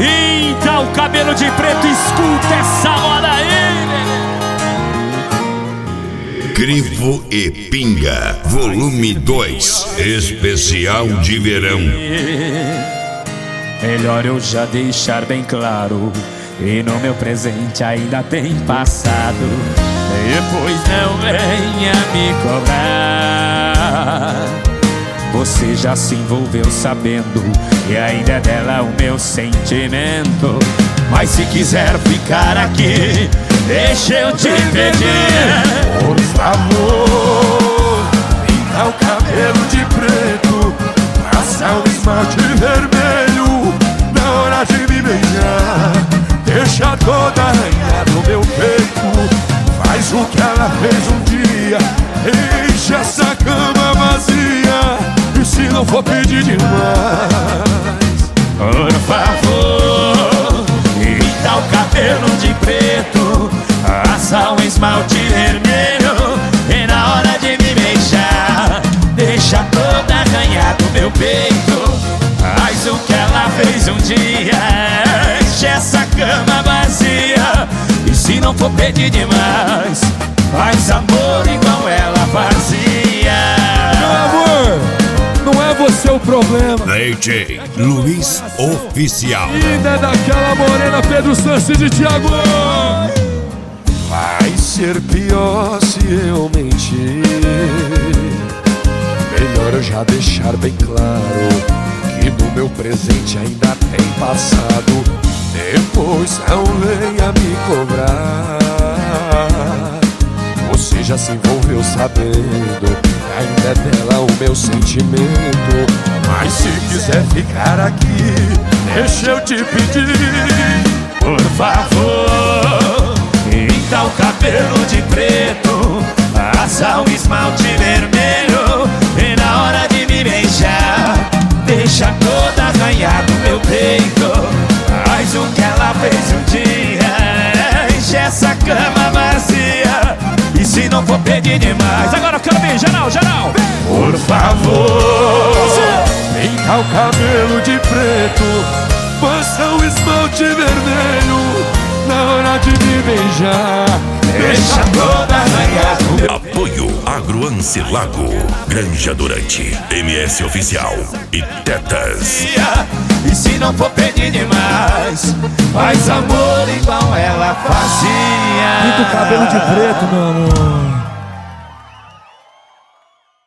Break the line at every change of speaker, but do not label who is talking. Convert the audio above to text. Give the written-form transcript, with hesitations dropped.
Então, cabelo de preto, escuta essa moda aí.
Crivo e Pinga, volume 2, especial de verão.
Melhor eu já deixar bem claro, e no meu presente ainda tem passado. Depois não venha me cobrar. Você já se envolveu sabendo, e ainda é dela o meu sentimento. Mas se quiser ficar aqui, deixa eu te pedir,
por favor, pinta o cabelo de preto, passa o esmalte vermelho na hora de me beijar. Deixa toda arranhada no meu peito, faz o que ela fez um dia, enche essa cama vazia, e se não for pedir demais,
por favor, pinta o cabelo de preto, passa um esmalte vermelho, e na hora de me beijar, deixa toda arranhada no meu peito, faz o que ela fez um dia, enche essa cama vazia, e se não for pedir demais, faz amor igual ela fazia.
meu amor, não é você o problema.
DJ Luiz Oficial.
Ainda é daquela morena Pedro Sanches de Thiago. Vai ser pior se eu mentir. Melhor eu já deixar bem claro que no meu presente ainda tem passado. Depois não venha me cobrar. Você já se envolveu sabendo, ainda é dela o meu sentimento. Mas se quiser ficar aqui, deixa eu te pedir,
por favor, pinta o cabelo de preto, passa um esmalte vermelho, e na hora de me beijar, deixa toda arranhada no meu peito, faz o que ela fez um dia, enche essa cama vazia, e se não for pedir demais, agora eu quero ver, geral, geral,
por favor, pinta o cabelo de preto, passa o esmalte vermelho na hora de me beijar,
deixa toda arranhada.
Apoio Agroancilago, Granja Durante, MS Oficial e Tetas.
E se não for pedir demais, faz amor igual ela fazia.
pinta o cabelo de preto, meu amor.